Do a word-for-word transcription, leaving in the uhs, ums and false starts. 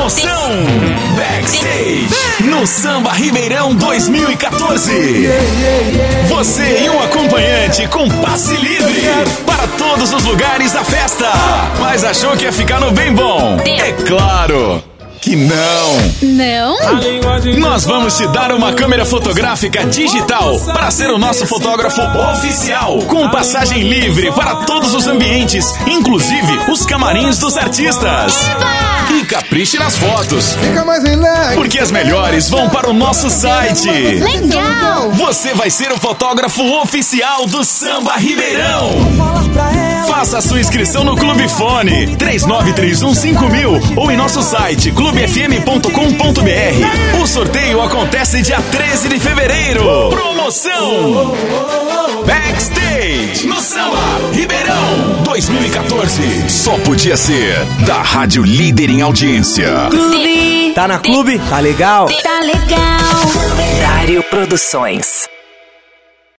Promoção Backstage no Samba Ribeirão dois mil e quatorze. Você e um acompanhante com passe livre para todos os lugares da festa. Mas achou que ia ficar no bem bom? É claro que não. Não? Nós vamos te dar uma câmera fotográfica digital para ser o nosso fotógrafo oficial, com passagem livre para todos os ambientes, inclusive os camarins dos artistas. Eba! E capriche nas fotos, Fica mais relax, porque as melhores vão para o nosso site. Legal! Você vai ser o fotógrafo oficial do Samba Ribeirão. Faça a sua inscrição no Clube Fone três nove três um cinco mil ou em nosso site clube f m ponto com ponto b r. O sorteio acontece dia treze de fevereiro. Promoção Backstage no Samba Ribeirão dois mil e quatorze. Só podia ser da Rádio Líder em Audiência. Clube. Tá na Clube? Tá legal? Tá legal! Dário Produções.